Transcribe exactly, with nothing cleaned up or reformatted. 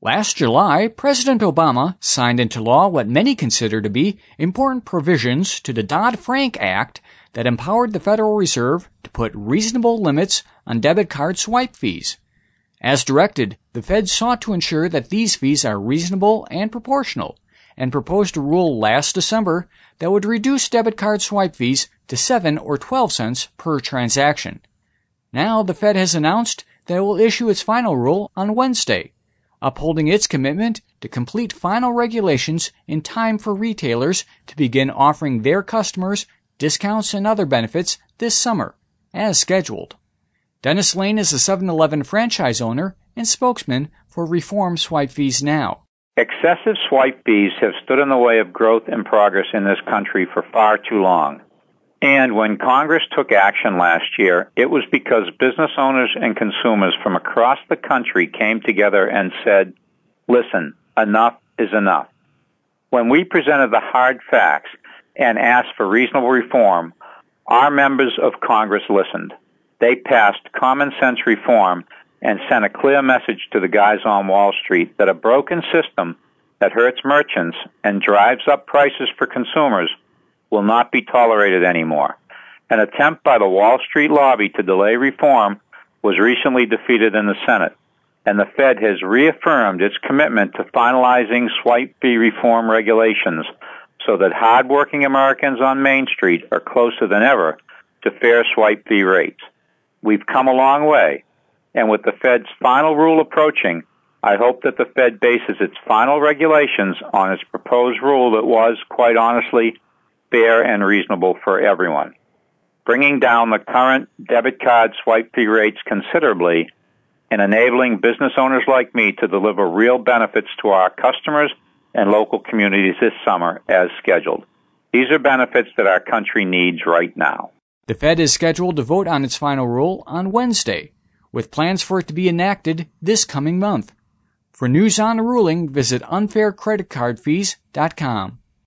Last July, President Obama signed into law what many consider to be important provisions to the Dodd-Frank Act that empowered the Federal Reserve to put reasonable limits on debit card swipe fees. As directed, the Fed sought to ensure that these fees are reasonable and proportional, and proposed a rule last December that would reduce debit card swipe fees to seven or twelve cents per transaction. Now the Fed has announced that it will issue its final rule on Wednesday, upholding its commitment to complete final regulations in time for retailers to begin offering their customers discounts and other benefits this summer, as scheduled. Dennis Lane is a seven eleven franchise owner and spokesman for Reform Swipe Fees Now. Excessive swipe fees have stood in the way of growth and progress in this country for far too long. And when Congress took action last year, it was because business owners and consumers from across the country came together and said, listen, enough is enough. When we presented the hard facts and asked for reasonable reform, our members of Congress listened. They passed common sense reform and sent a clear message to the guys on Wall Street that a broken system that hurts merchants and drives up prices for consumers will not be tolerated anymore. An attempt by the Wall Street lobby to delay reform was recently defeated in the Senate, and the Fed has reaffirmed its commitment to finalizing swipe fee reform regulations so that hardworking Americans on Main Street are closer than ever to fair swipe fee rates. We've come a long way, and with the Fed's final rule approaching, I hope that the Fed bases its final regulations on its proposed rule that was, quite honestly, fair and reasonable for everyone, bringing down the current debit card swipe fee rates considerably and enabling business owners like me to deliver real benefits to our customers and local communities this summer as scheduled. These are benefits that our country needs right now. The Fed is scheduled to vote on its final rule on Wednesday, with plans for it to be enacted this coming month. For news on the ruling, visit unfair credit card fees dot com.